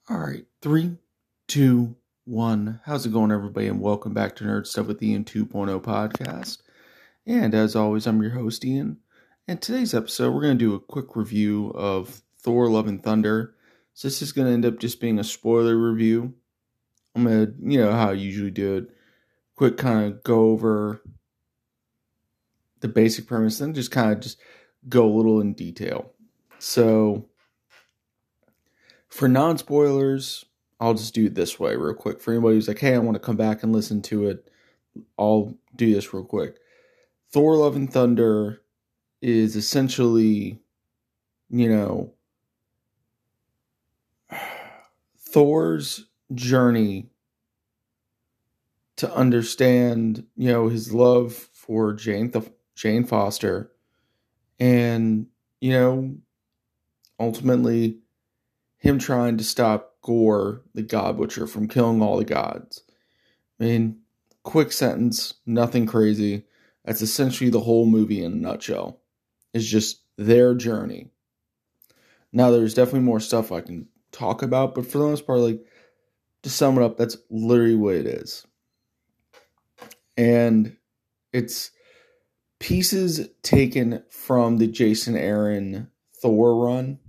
All right, three, two, one. How's it going, everybody? And welcome back to Nerd Stuff with Ian 2.0 podcast. And as always, I'm your host, Ian. And today's episode, we're going to do a quick review of Thor: Love and Thunder. So this is going to end up just being a spoiler review. I'm going to, how I usually do it, quick kind of go over the basic premise, then just go a little in detail. So for non-spoilers, I'll just do it this way real quick. For anybody who's like, hey, I want to come back and listen to it, I'll do this real quick. Thor: Love and Thunder is essentially, Thor's journey to understand, his love for Jane Foster, and, ultimately him trying to stop Gorr, the God Butcher, from killing all the gods. I mean, quick sentence, nothing crazy. That's essentially the whole movie in a nutshell. It's just their journey. Now, there's definitely more stuff I can talk about, but for the most part, to sum it up, that's literally what it is. And it's pieces taken from the Jason Aaron Thor run.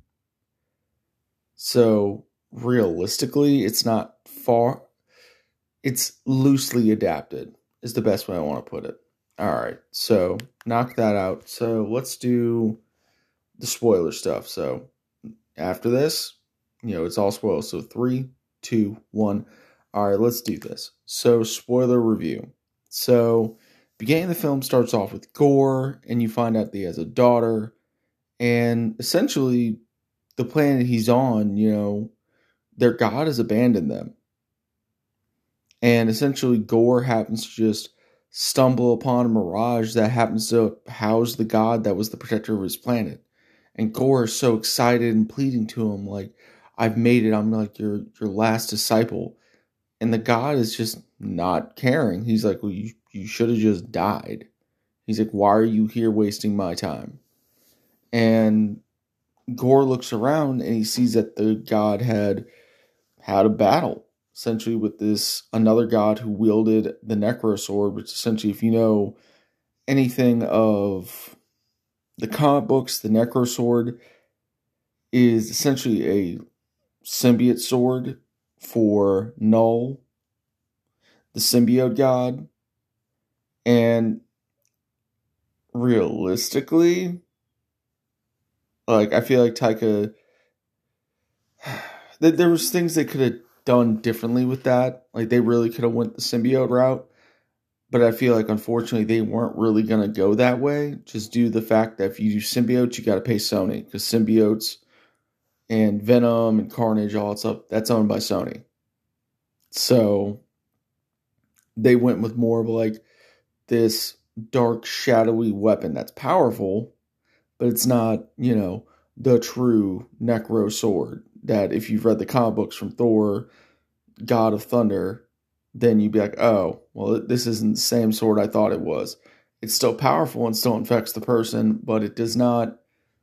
So, realistically, it's not far. It's loosely adapted, is the best way I want to put it. Alright, so knock that out. So let's do the spoiler stuff. So after this, it's all spoilers. So 3, 2, 1. Alright, let's do this. So spoiler review. So beginning of the film starts off with Gorr, and you find out that he has a daughter. And essentially, the planet he's on, their god has abandoned them. And essentially, Gorr happens to just stumble upon a mirage that happens to house the god that was the protector of his planet. And Gorr is so excited and pleading to him, like, I've made it. I'm like your last disciple. And the god is just not caring. He's like, well, you should have just died. He's like, why are you here wasting my time? And Gorr looks around and he sees that the god had a battle, essentially, with this another god who wielded the Necro Sword, which essentially, if you know anything of the comic books, the Necro Sword is essentially a symbiote sword for Null, the symbiote god. And realistically, I feel like Taika, there was things they could have done differently with that. They really could have went the symbiote route. But I feel like, unfortunately, they weren't really going to go that way. Just due to the fact that if you do symbiotes, you got to pay Sony. Because symbiotes and Venom and Carnage, all that stuff, that's owned by Sony. So they went with more of this dark, shadowy weapon that's powerful. But it's not, the true Necro Sword. That if you've read the comic books from Thor, God of Thunder, then you'd be like, oh, well, this isn't the same sword I thought it was. It's still powerful and still infects the person, but it does not,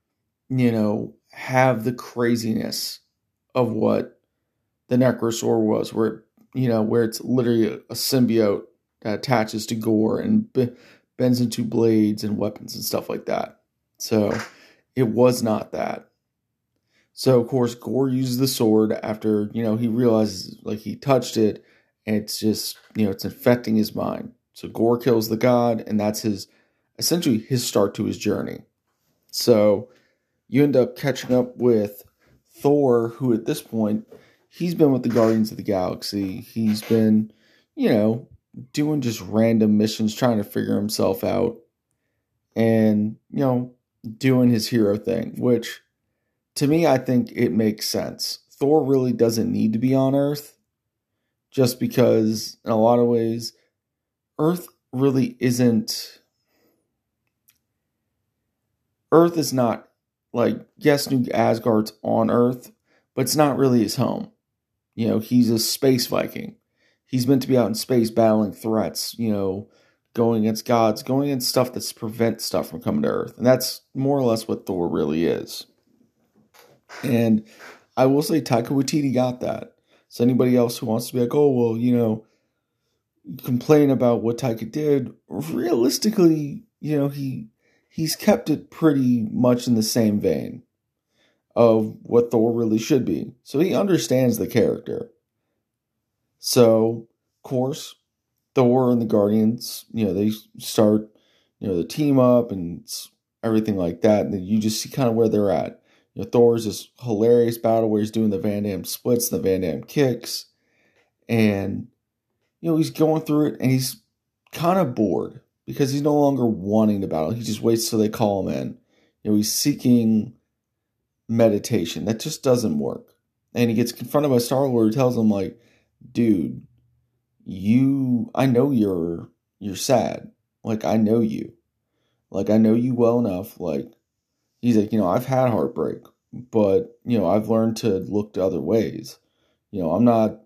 have the craziness of what the Necro Sword was, where it's literally a symbiote that attaches to Gorr and bends into blades and weapons and stuff like that. So it was not that. So, of course, Gorr uses the sword after, he realizes, he touched it, and it's just, it's infecting his mind. So Gorr kills the god, and that's essentially his start to his journey. So you end up catching up with Thor, who at this point, he's been with the Guardians of the Galaxy. He's been, doing just random missions, trying to figure himself out, and, doing his hero thing, which, to me, I think it makes sense. Thor really doesn't need to be on Earth, just because, in a lot of ways, Earth really isn't... Earth is not, yes, New Asgard's on Earth, but it's not really his home. He's a space Viking. He's meant to be out in space battling threats, going against gods, going against stuff that prevents stuff from coming to Earth. And that's more or less what Thor really is. And I will say Taika Waititi got that. So anybody else who wants to be like, oh, well, complain about what Taika did, realistically, he's kept it pretty much in the same vein of what Thor really should be. So he understands the character. So, of course, Thor and the Guardians, they start, the team up and everything like that. And then you just see kind of where they're at. Thor's this hilarious battle where he's doing the Van Damme splits, the Van Damme kicks. And, he's going through it and he's kind of bored because he's no longer wanting to battle. He just waits till they call him in. He's seeking meditation. That just doesn't work. And he gets confronted by Star-Lord who tells him, like, dude, I know you're sad. Like, I know you. Like, I know you well enough. Like, he's like, I've had heartbreak, but, I've learned to look to other ways. I'm not,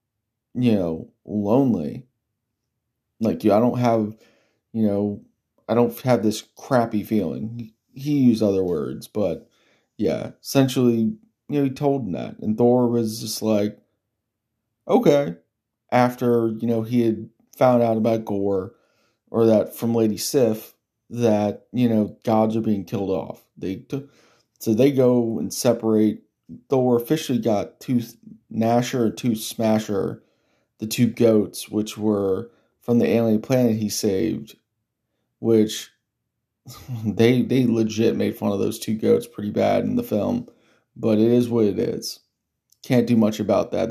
lonely. Like, I don't have, I don't have this crappy feeling. He used other words, but yeah, essentially, he told him that. And Thor was just like, okay. After, he had found out about Gore, or that from Lady Sif, that, gods are being killed off. So they go and separate. Thor officially got Tooth Gnasher and Tooth Smasher, the two goats, which were from the alien planet he saved, which they legit made fun of those two goats pretty bad in the film, but it is what it is. Can't do much about that.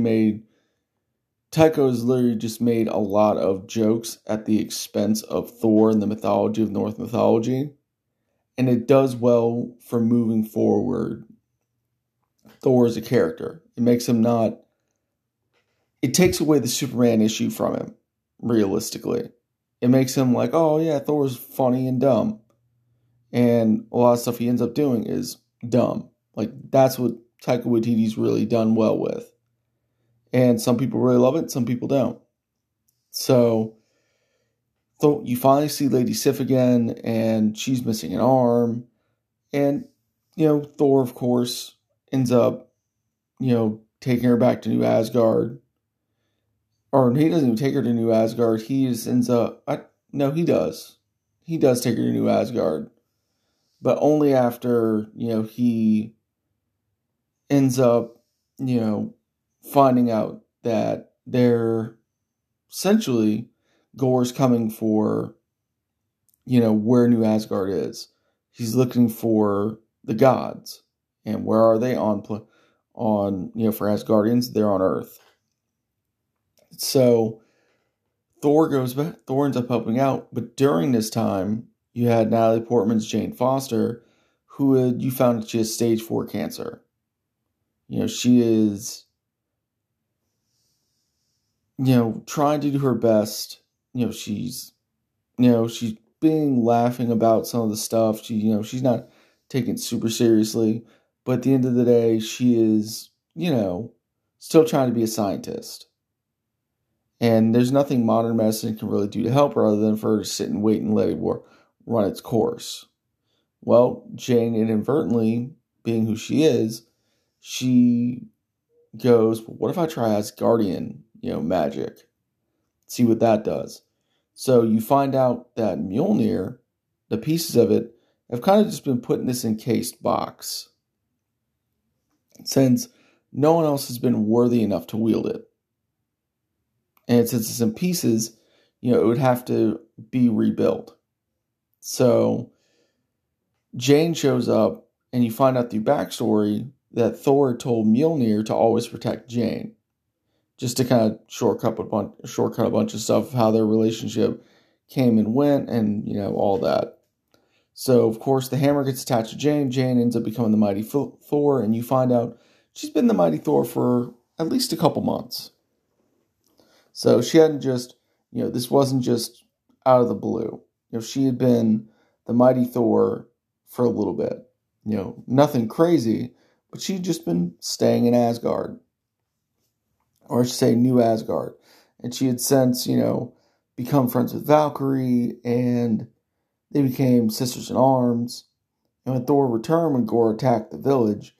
Taika's literally just made a lot of jokes at the expense of Thor and the mythology of Norse mythology, and it does well for moving forward Thor as a character. It makes him not... It takes away the Superman issue from him, realistically. It makes him like, oh yeah, Thor's funny and dumb. And a lot of stuff he ends up doing is dumb. Like, that's what Taika Waititi's really done well with. And some people really love it, some people don't. So, you finally see Lady Sif again, and she's missing an arm. And, Thor, of course, ends up, taking her back to New Asgard. Or he doesn't even take her to New Asgard. He just ends up... No, he does. He does take her to New Asgard. But only after, he ends up, finding out that they're essentially Gore's coming for, where New Asgard is. He's looking for the gods. And where are they on for Asgardians? They're on Earth. So Thor goes back. Thor ends up helping out. But during this time, you had Natalie Portman's Jane Foster, you found that she has stage 4 cancer. She is, trying to do her best. She's being laughing about some of the stuff. She's not taking it super seriously. But at the end of the day, she is, still trying to be a scientist. And there's nothing modern medicine can really do to help her other than for her to sit and wait and let it run its course. Well, Jane, inadvertently, being who she is, she goes, what if I try Asgardian, magic? See what that does. So you find out that Mjolnir, the pieces of it, have kind of just been put in this encased box. Since no one else has been worthy enough to wield it. And since it's in pieces, it would have to be rebuilt. So Jane shows up, and you find out through backstory that Thor told Mjolnir to always protect Jane. Just to kind of shortcut a bunch of stuff of how their relationship came and went and, all that. So, of course, the hammer gets attached to Jane. Jane ends up becoming the Mighty Thor, and you find out she's been the Mighty Thor for at least a couple months. So she hadn't just, this wasn't just out of the blue. She had been the Mighty Thor for a little bit. Nothing crazy, but she'd just been staying in Asgard. Or I should say New Asgard. And she had since, become friends with Valkyrie, and they became sisters in arms. And when Thor returned, when Gore attacked the village,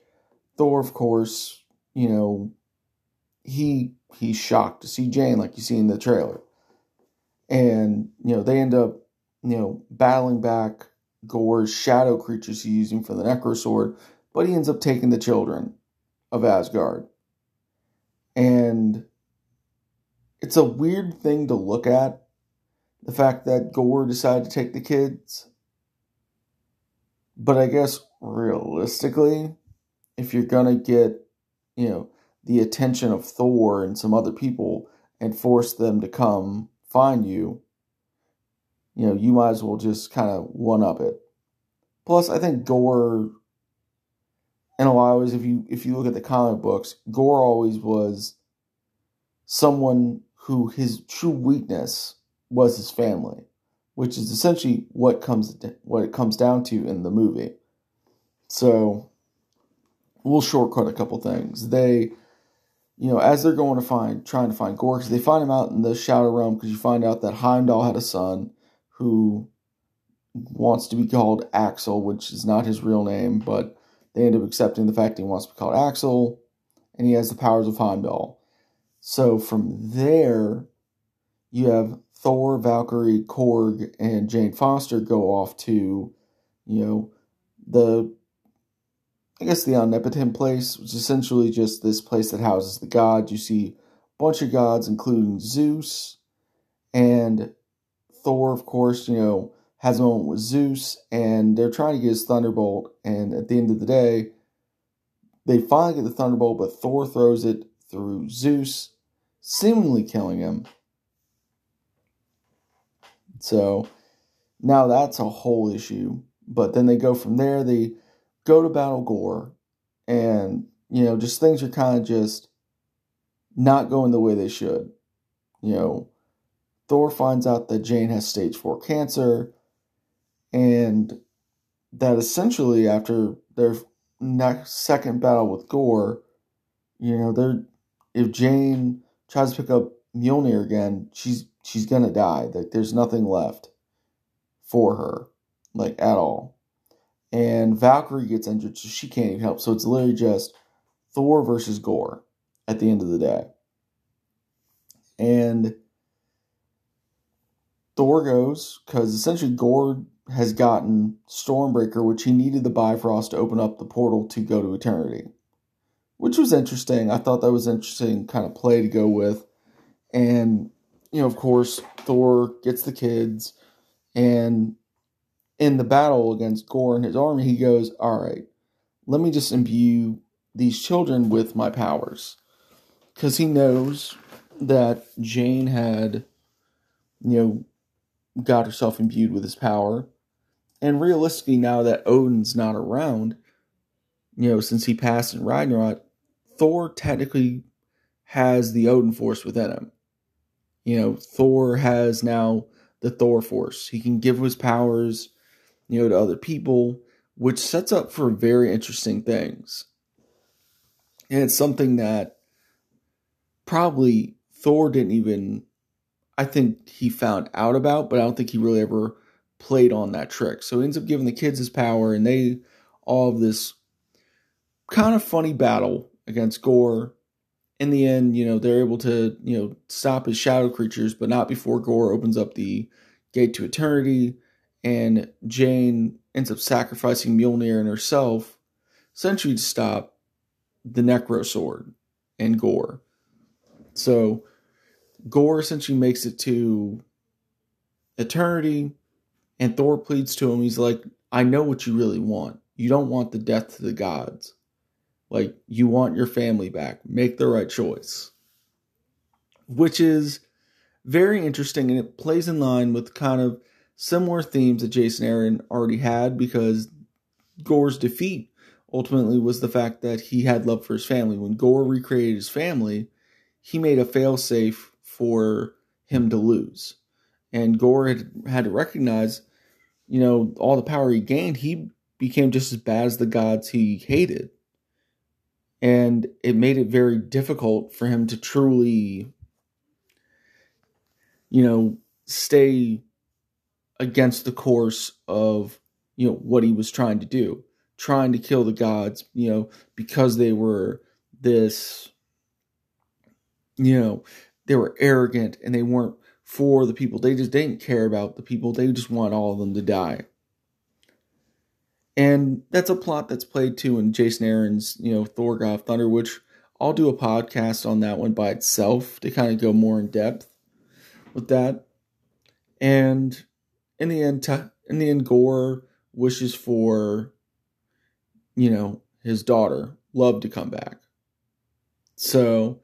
Thor, of course, you know, he's shocked to see Jane, like you see in the trailer. And, they end up, battling back Gorr's shadow creatures he's using for the Necrosword, but he ends up taking the children of Asgard. And it's a weird thing to look at, the fact that Gorr decided to take the kids. But I guess realistically, if you're gonna get, the attention of Thor and some other people and force them to come find you, you might as well just kind of one up it. Plus, I think Gorr, in a lot of ways, if you look at the comic books, Gorr always was someone who his true weakness was his family, which is essentially what it comes down to in the movie. So we'll shortcut a couple things. They, as they're trying to find Gorr, because they find him out in the Shadow Realm, because you find out that Heimdall had a son who wants to be called Axel, which is not his real name, but they end up accepting the fact he wants to be called Axel, and he has the powers of Heimdall. So from there, you have Thor, Valkyrie, Korg, and Jane Foster go off to, the omnipotent place, which is essentially just this place that houses the gods. You see a bunch of gods, including Zeus, and Thor, of course, has a moment with Zeus, and they're trying to get his Thunderbolt, and at the end of the day, they finally get the Thunderbolt, but Thor throws it through Zeus, seemingly killing him. So, now that's a whole issue, but then they go from there, they go to battle Gorr, and, just things are kind of just not going the way they should. Thor finds out that Jane has stage 4 cancer, and that essentially after their second battle with Gorr, if Jane tries to pick up Mjolnir again, she's gonna die. Like, there's nothing left for her, like, at all. And Valkyrie gets injured, so she can't even help. So it's literally just Thor versus Gorr at the end of the day. And Thor goes, because essentially Gorr has gotten Stormbreaker, which he needed the Bifrost to open up the portal to go to Eternity. Which was interesting. I thought that was interesting kind of play to go with. And, of course, Thor gets the kids. And in the battle against Gorr and his army, he goes, all right, let me just imbue these children with my powers. Because he knows that Jane had, got herself imbued with his power. And realistically, now that Odin's not around, since he passed in Ragnarok, Thor technically has the Odin force within him. Thor has now the Thor force. He can give his powers, to other people, which sets up for very interesting things. And it's something that probably Thor didn't even, I think he found out about, but I don't think he really ever played on that trick. So he ends up giving the kids his power, and they all have this kind of funny battle against Gorr. In the end, they're able to, stop his shadow creatures, but not before Gorr opens up the gate to Eternity, and Jane ends up sacrificing Mjolnir and herself, essentially to stop the Necrosword and Gorr. So Gorr essentially makes it to Eternity, and Thor pleads to him. He's like, I know what you really want. You don't want the death to the gods. Like, you want your family back. Make the right choice. Which is very interesting, and it plays in line with kind of similar themes that Jason Aaron already had, because Gorr's defeat ultimately was the fact that he had love for his family. When Gorr recreated his family, he made a failsafe for him to lose. And Gorr had to recognize, all the power he gained, he became just as bad as the gods he hated. And it made it very difficult for him to truly, stay against the course of, what he was trying to do. trying to kill the gods, because they were this, they were arrogant and they weren't for the people. They just didn't care about the people. They just want all of them to die. And that's a plot that's played too in Jason Aaron's, Thor God of Thunder, which I'll do a podcast on that one by itself to kind of go more in depth with that. And in the end, Gorr wishes for, his daughter, Love, to come back. So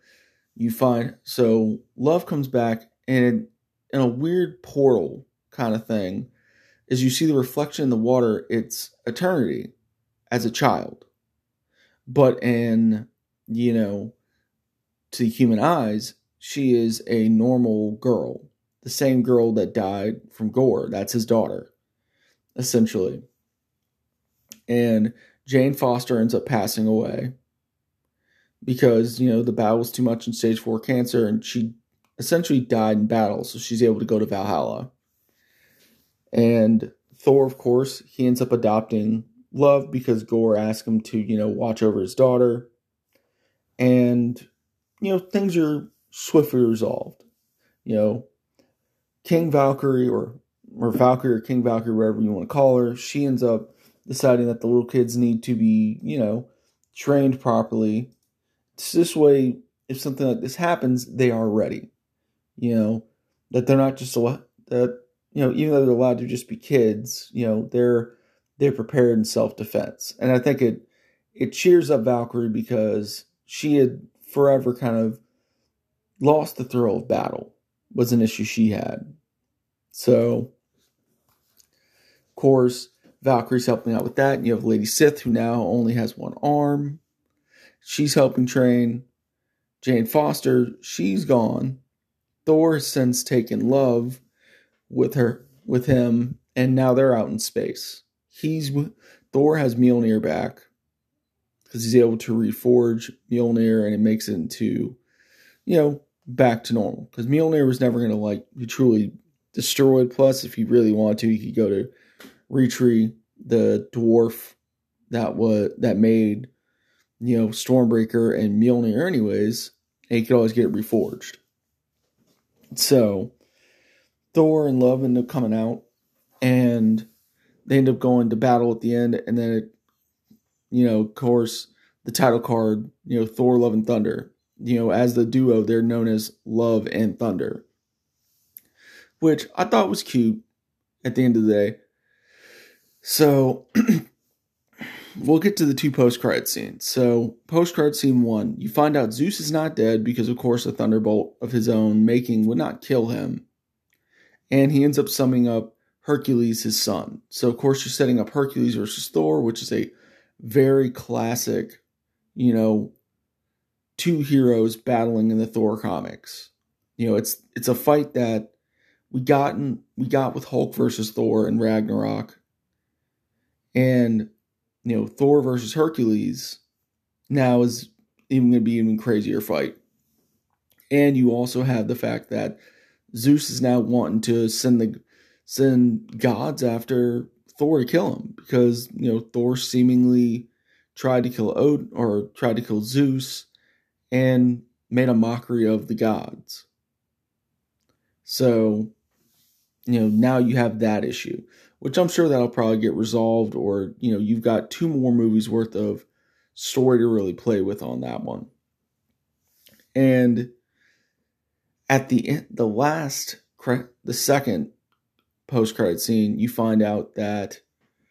Love comes back, and in a weird portal kind of thing, as you see the reflection in the water, it's eternity as a child. But in, to the human eyes, she is a normal girl. The same girl that died from Gorr. That's his daughter, essentially. And Jane Foster ends up passing away because, the battle was too much in stage 4 cancer, and she essentially died in battle, so she's able to go to Valhalla. And Thor, of course, he ends up adopting Love because Gorr asked him to, watch over his daughter. And, things are swiftly resolved. King Valkyrie, or Valkyrie or King Valkyrie, whatever you want to call her, she ends up deciding that the little kids need to be, trained properly. It's this way, if something like this happens, they are ready. That they're not just that, even though they're allowed to just be kids, they're prepared in self-defense. And I think it cheers up Valkyrie because she had forever kind of lost the thrill of battle, was an issue she had. So, of course, Valkyrie's helping out with that. And you have Lady Sif, who now only has one arm. She's helping train. Jane Foster, she's gone. Thor has since taken Love with him, and now they're out in space. Thor has Mjolnir back because he's able to reforge Mjolnir, and it makes it into, back to normal. Because Mjolnir was never going to be truly destroyed. Plus, if he really wanted to, he could go to Retree, the dwarf that made, Stormbreaker and Mjolnir anyways, and he could always get it reforged. So Thor and Love end up coming out, and they end up going to battle at the end, and then of course, the title card, Thor, Love, and Thunder. As the duo, they're known as Love and Thunder, which I thought was cute at the end of the day. So, we'll get to the 2 post-credit scenes. So, post-credit scene 1, you find out Zeus is not dead because, of course, a thunderbolt of his own making would not kill him. And he ends up summoning up Hercules, his son. So, of course, you're setting up Hercules versus Thor, which is a very classic, 2 heroes battling in the Thor comics. It's a fight that we got with Hulk versus Thor in Ragnarok. And, Thor versus Hercules now is even going to be an even crazier fight. And you also have the fact that Zeus is now wanting to send gods after Thor to kill him because, Thor seemingly tried to kill Odin or tried to kill Zeus and made a mockery of the gods. So, now you have that issue, which I'm sure that'll probably get resolved, or, you've got 2 more movies worth of story to really play with on that one. And at the end, the second post-credit scene, you find out that,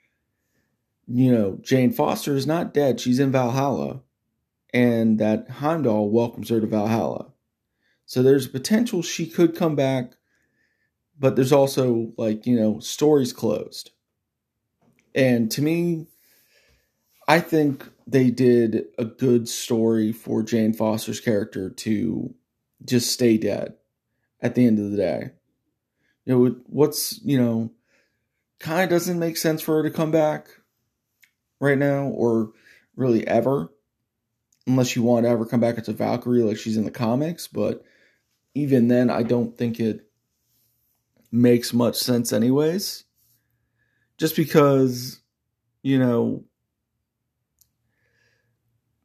Jane Foster is not dead. She's in Valhalla, and that Heimdall welcomes her to Valhalla. So there's potential she could come back, but there's also, stories closed. And to me, I think they did a good story for Jane Foster's character to just stay dead at the end of the day. What's, kind of doesn't make sense for her to come back right now, or really ever, unless you want to ever come back as a Valkyrie like she's in the comics. But even then, I don't think it makes much sense anyways. Just because,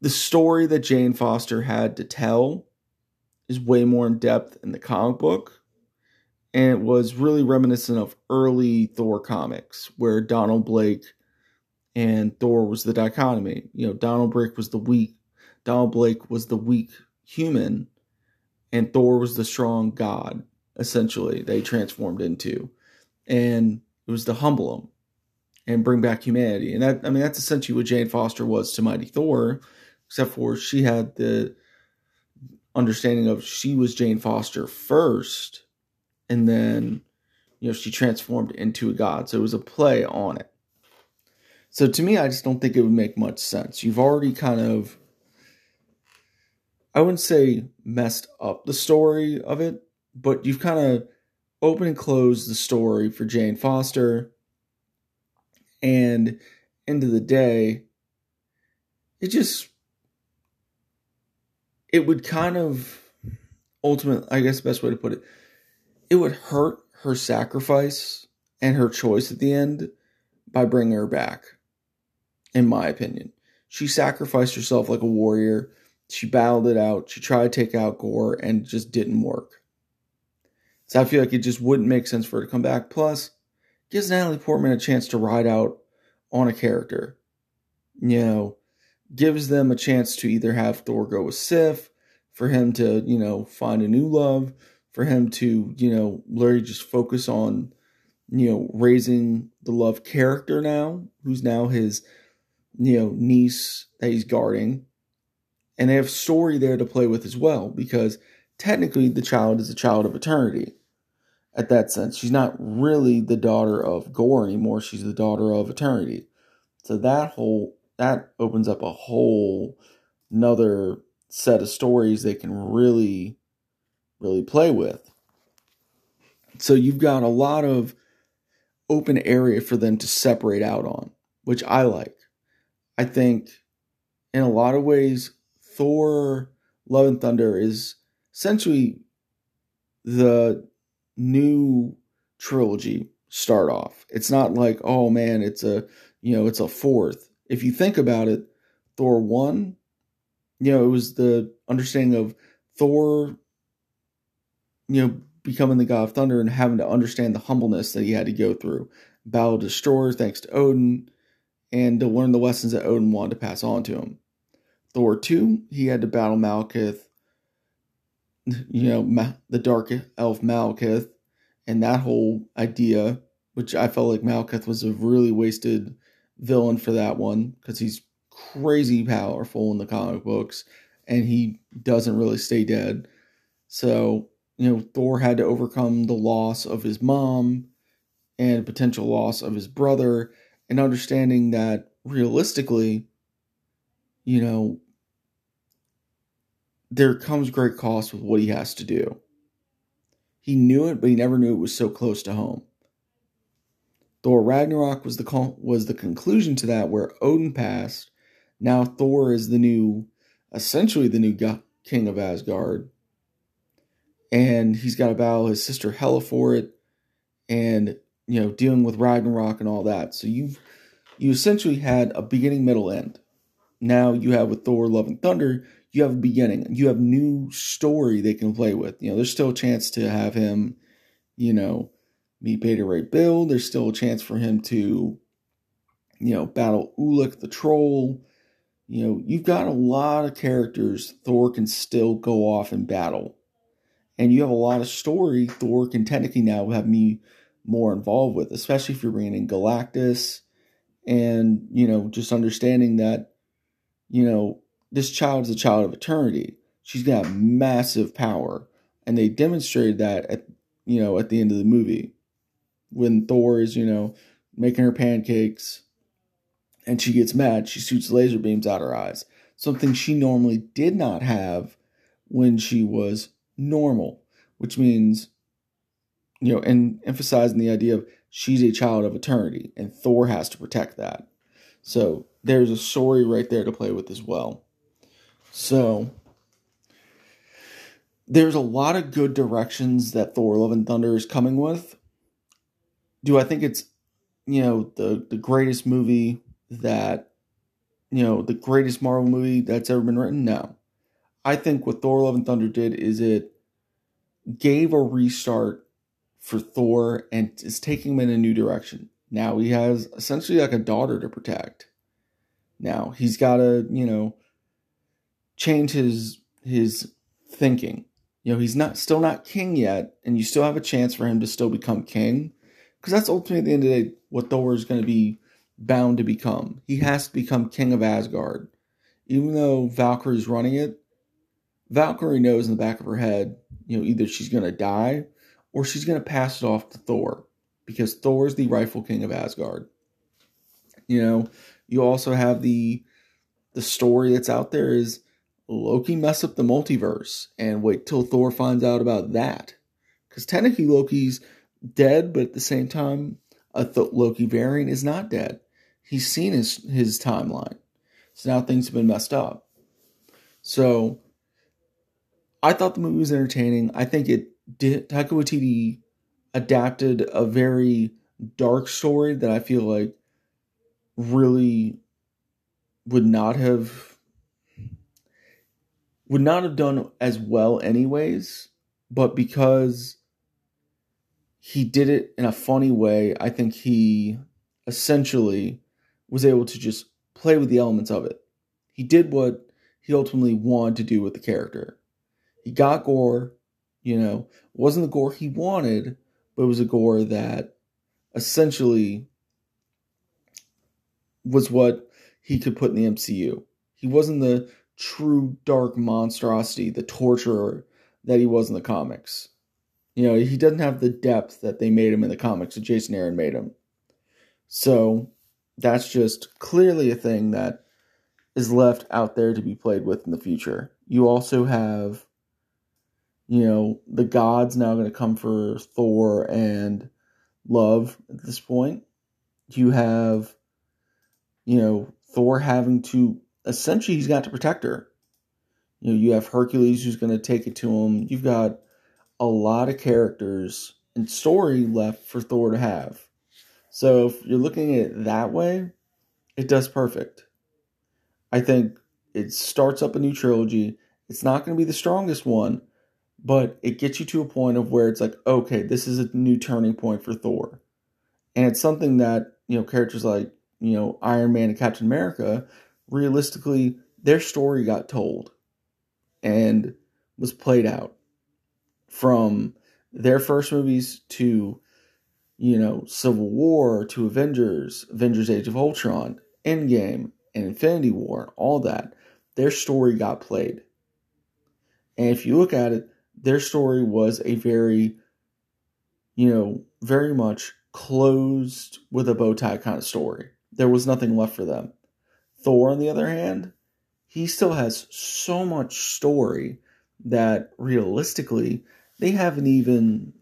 the story that Jane Foster had to tell is way more in depth in the comic book. And it was really reminiscent of early Thor comics, where Donald Blake and Thor was the dichotomy. Donald Blake was the weak human, and Thor was the strong god, essentially, they transformed into. And it was to humble him and bring back humanity. And that's essentially what Jane Foster was to Mighty Thor, except for she had the understanding of she was Jane Foster first, and then, she transformed into a god. So it was a play on it. So to me, I just don't think it would make much sense. You've already kind of, I wouldn't say messed up the story of it, but you've kind of opened and closed the story for Jane Foster. And end of the day, it would kind of, ultimately, I guess the best way to put it, it would hurt her sacrifice and her choice at the end by bringing her back, in my opinion. She sacrificed herself like a warrior. She battled it out. She tried to take out Gorr, and it just didn't work. So I feel like it just wouldn't make sense for her to come back. Plus, gives Natalie Portman a chance to ride out on a character. Gives them a chance to either have Thor go with Sif, for him to, find a new love, for him to, literally just focus on, raising the love character now, who's now his, niece that he's guarding. And they have story there to play with as well, because technically the child is a child of eternity. At that sense, she's not really the daughter of Gorr anymore. She's the daughter of eternity. So that opens up a whole another set of stories they can really, really play with. So you've got a lot of open area for them to separate out on, which I like. I think in a lot of ways, Thor Love and Thunder is essentially the new trilogy start off. It's not like, oh man, it's a fourth. If you think about it, Thor 1, it was the understanding of Thor, becoming the god of thunder and having to understand the humbleness that he had to go through. Battle Destroyer thanks to Odin, and to learn the lessons that Odin wanted to pass on to him. Thor 2, he had to battle Malekith, the dark elf Malekith, and that whole idea, which I felt like Malekith was a really wasted villain for that one, because he's crazy powerful in the comic books, and he doesn't really stay dead. So, Thor had to overcome the loss of his mom and potential loss of his brother, and understanding that realistically, there comes great cost with what he has to do. He knew it, but he never knew it was so close to home. Thor Ragnarok was the conclusion to that, where Odin passed. Now Thor is essentially the new king of Asgard. And he's got to battle his sister Hela for it, and, dealing with Ragnarok and all that. So you essentially had a beginning, middle, end. Now you have with Thor Love and Thunder, you have a beginning. You have new story they can play with. There's still a chance to have him, meet Beta Ray Bill. There's still a chance for him to, battle Ulik the troll. You've got a lot of characters Thor can still go off and battle. And you have a lot of story Thor can technically now have me more involved with, especially if you're bringing in Galactus and, just understanding that, this child is a child of eternity. She's got massive power. And they demonstrated that at the end of the movie, when Thor is, making her pancakes and she gets mad, she shoots laser beams out her eyes. Something she normally did not have when she was normal, which means, and emphasizing the idea of she's a child of eternity, and Thor has to protect that. So there's a story right there to play with as well. So there's a lot of good directions that Thor Love and Thunder is coming with. Do I think it's, the greatest movie that, the greatest Marvel movie that's ever been written? No. I think what Thor Love and Thunder did is it gave a restart for Thor and is taking him in a new direction. Now he has essentially like a daughter to protect. Now he's got to, change his thinking. He's still not king yet, and you still have a chance for him to still become king, because that's ultimately at the end of the day what Thor is going to be bound to become. He has to become king of Asgard, even though Valkyrie's running it. Valkyrie knows in the back of her head, either she's going to die or she's going to pass it off to Thor, because Thor is the rightful king of Asgard. You also have the story that's out there is Loki mess up the multiverse, and wait till Thor finds out about that. Because technically Loki's dead, but at the same time, a Loki variant is not dead. He's seen his timeline. So now things have been messed up. So I thought the movie was entertaining. I think Taika Waititi adapted a very dark story that I feel like really would not have done as well anyways, but because he did it in a funny way, I think he essentially was able to just play with the elements of it. He did what he ultimately wanted to do with the character. He got gore, wasn't the gore he wanted, but it was a gore that essentially was what he could put in the MCU. He wasn't the true dark monstrosity, the torturer that he was in the comics. He doesn't have the depth that they made him in the comics, that Jason Aaron made him. So that's just clearly a thing that is left out there to be played with in the future. You also have, the gods now going to come for Thor and Love at this point. You have, Thor having to, essentially he's got to protect her. You have Hercules who's going to take it to him. You've got a lot of characters and story left for Thor to have. So if you're looking at it that way, it does perfect. I think it starts up a new trilogy. It's not going to be the strongest one, but it gets you to a point of where it's like, okay, this is a new turning point for Thor. And it's something that, characters like, Iron Man and Captain America, realistically, their story got told and was played out. From their first movies to, Civil War, to Avengers Age of Ultron, Endgame, and Infinity War, all that, their story got played. And if you look at it, their story was a very, very much closed with a bow tie kind of story. There was nothing left for them. Thor, on the other hand, he still has so much story that realistically, they haven't even,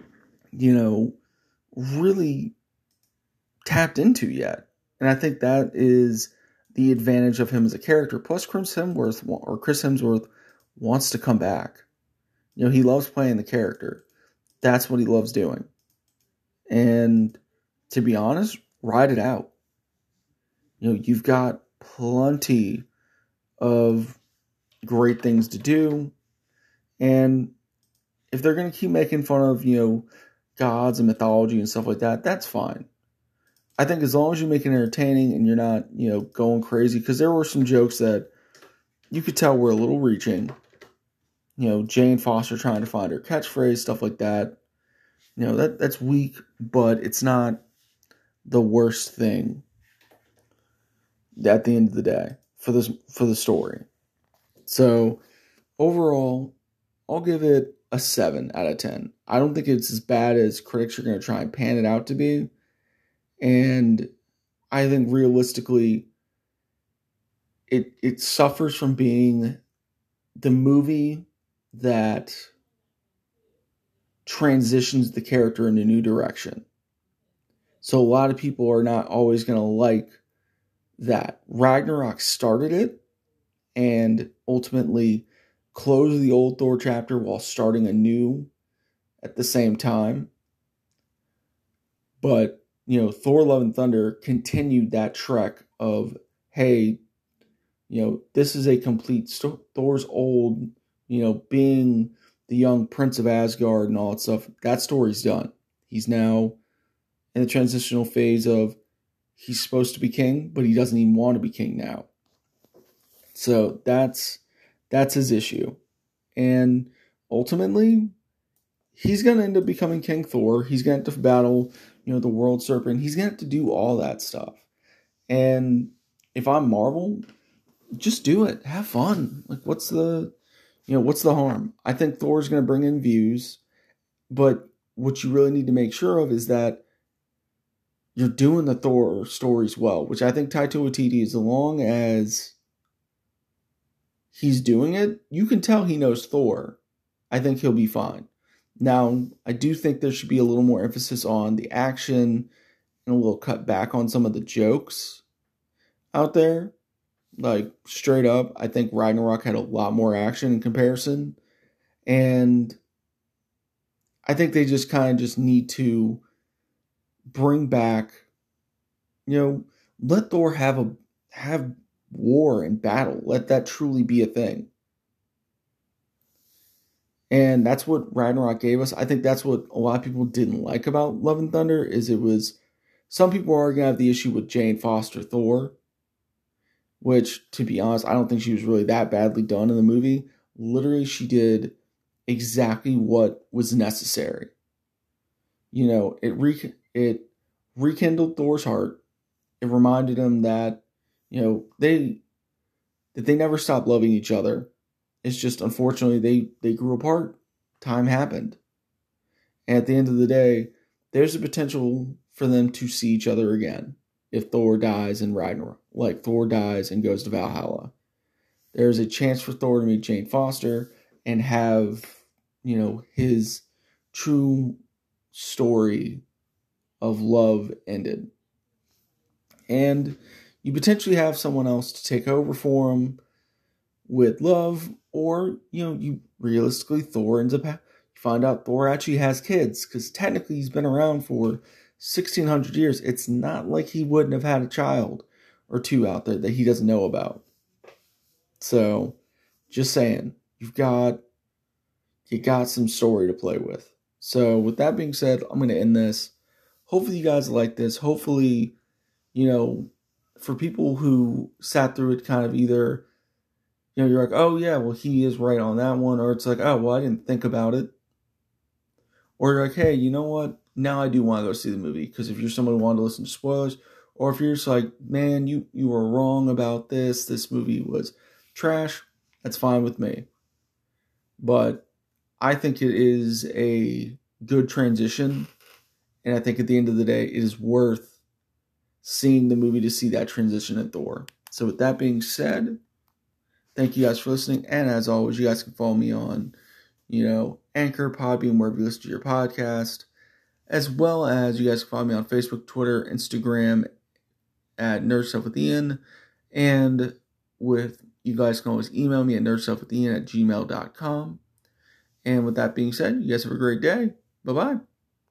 really tapped into yet. And I think that is the advantage of him as a character. Plus, Chris Hemsworth wants to come back. He loves playing the character. That's what he loves doing. And to be honest, ride it out. You've got plenty of great things to do. And if they're going to keep making fun of, gods and mythology and stuff like that, that's fine. I think as long as you make it entertaining and you're not, going crazy, because there were some jokes that you could tell were a little reaching. Jane Foster trying to find her catchphrase, stuff like that. That's weak, but it's not the worst thing at the end of the day for the story. So overall, I'll give it a 7 out of 10. I don't think it's as bad as critics are going to try and pan it out to be. And I think realistically, it suffers from being the movie that transitions the character in a new direction. So a lot of people are not always going to like that. Ragnarok started it and ultimately closed the old Thor chapter while starting a new at the same time. But, Thor Love and Thunder continued that trek of, hey, this is a complete Thor's old, being the young Prince of Asgard and all that stuff. That story's done. He's now in the transitional phase of he's supposed to be king, but he doesn't even want to be king now. So that's his issue. And ultimately, he's going to end up becoming King Thor. He's going to have to battle, the World Serpent. He's going to have to do all that stuff. And if I'm Marvel, just do it. Have fun. Like, what's the harm? I think Thor's going to bring in views, but what you really need to make sure of is that you're doing the Thor stories well, which I think Taika Waititi, as long as he's doing it, you can tell he knows Thor. I think he'll be fine. Now, I do think there should be a little more emphasis on the action and a little cut back on some of the jokes out there. Like, straight up, I think Ragnarok had a lot more action in comparison. And I think they just kind of just need to bring back, let Thor have war and battle. Let that truly be a thing. And that's what Ragnarok gave us. I think that's what a lot of people didn't like about Love and Thunder, is some people are going to have the issue with Jane Foster Thor, which, to be honest, I don't think she was really that badly done in the movie. Literally, she did exactly what was necessary. It rekindled Thor's heart. It reminded him that, they never stopped loving each other. It's just, unfortunately, they grew apart. Time happened. And at the end of the day, there's a potential for them to see each other again if Thor dies in Ragnarok. Like, Thor dies and goes to Valhalla. There's a chance for Thor to meet Jane Foster and have, his true story of love ended. And you potentially have someone else to take over for him with love, or, you realistically, Thor ends up, you find out Thor actually has kids, because technically he's been around for 1,600 years. It's not like he wouldn't have had a child or two out there that he doesn't know about. So, just saying, you got some story to play with. So, with that being said, I'm going to end this. Hopefully you guys like this. Hopefully, for people who sat through it kind of either, you're like, oh yeah, well, he is right on that one. Or it's like, oh, well, I didn't think about it. Or you're like, hey, you know what? Now I do want to go see the movie. Because if you're someone who wanted to listen to spoilers, or if you're just like, man, you were wrong about this. This movie was trash. That's fine with me. But I think it is a good transition. And I think at the end of the day, it is worth seeing the movie to see that transition in Thor. So with that being said, thank you guys for listening. And as always, you guys can follow me on, Anchor, Podbean, wherever you listen to your podcast. As well as you guys can follow me on Facebook, Twitter, Instagram at nerdstuffwithian. And you guys can always email me at nerdstuffwithian@gmail.com. And with that being said, you guys have a great day. Bye-bye.